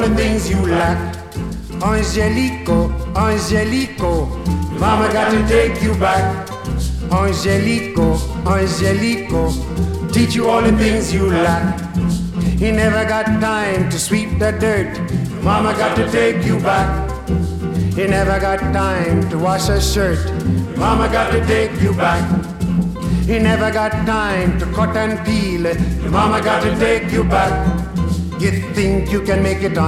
the things you lack. Angelico, Angelico, mama got to take you back. Angelico, Angelico, teach you all the things you lack. He never got time to sweep the dirt, mama got to take you back. He never got time to wash a shirt, mama got to take you back. He never got time to cut and peel, mama got to take you back. You think you can make it on